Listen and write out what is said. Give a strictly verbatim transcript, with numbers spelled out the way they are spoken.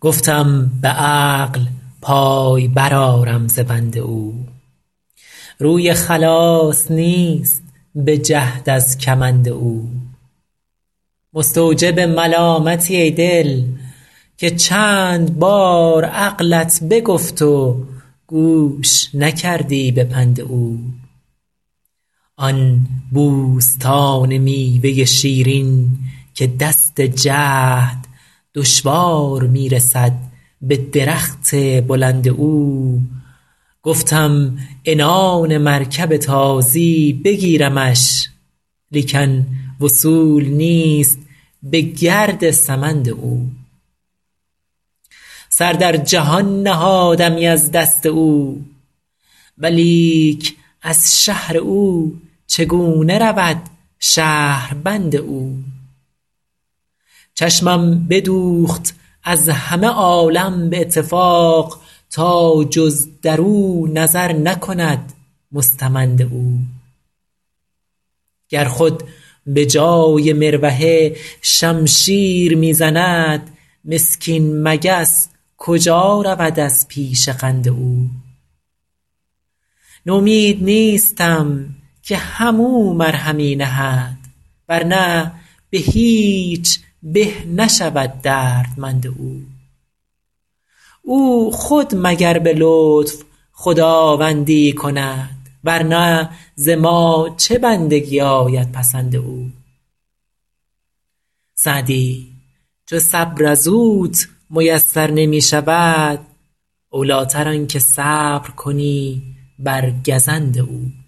گفتم به عقل پای برآرم ز بند او. روی خلاص نیست به جهد از کمند او. مستوجب ملامتی ای دل که چند بار عقلت بگفت و گوش نکردی به پند او. آن بوستان میوه شیرین که دست جهد دشوار می رسد به درخت بلند او. گفتم عنان مرکب تازی بگیرمش، لیکن وصول نیست به گرد سمند او. سر در جهان نهادمی از دست او، ولیک از شهر او چگونه رود شهربند او. چشمم بدوخت از همه عالم به اتفاق تا جز در او نظر نکند مستمند او. گر خود به جای مروحه شمشیر می زند، مسکین مگس کجا رود از پیش قند او. نومید نیستم که همو مرهمی نهد، ورنه به هیچ به نشود دردمند او. او خود مگر به لطف خداوندی کند، ورنه ز ما چه بندگی آید پسند او. سعدی چو صبر از اوت میسر نمی شود، اولی تر آن که صبر کنی بر گزند او.